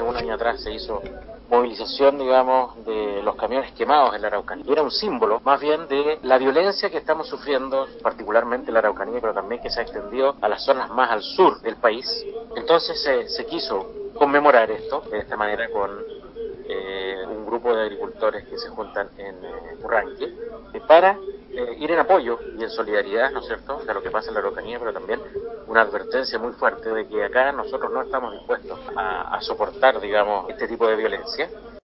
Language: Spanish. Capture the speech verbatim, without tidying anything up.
hace un año atrás se hizo movilización, digamos, de los camiones quemados en la Araucanía. Era un símbolo, más bien, de la violencia que estamos sufriendo, particularmente en la Araucanía, pero también que se ha extendido a las zonas más al sur del país. Entonces se, se quiso conmemorar esto de esta manera con eh, un grupo de agricultores que se juntan en eh, Purranque eh, para eh, ir en apoyo y en solidaridad, ¿no es cierto?, de lo que pasa en la Araucanía, pero también una advertencia muy fuerte de que acá nosotros no estamos dispuestos a, a soportar, digamos, este tipo de violencia.